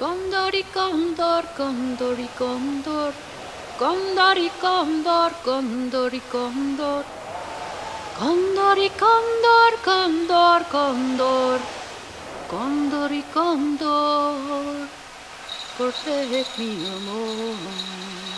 Condor y cóndor, cóndor y cóndor. Cóndor y cóndor, cóndor y cóndor. Cóndor y cóndor, cóndor, cóndor. Cóndor y cóndor. Por ser mi amor.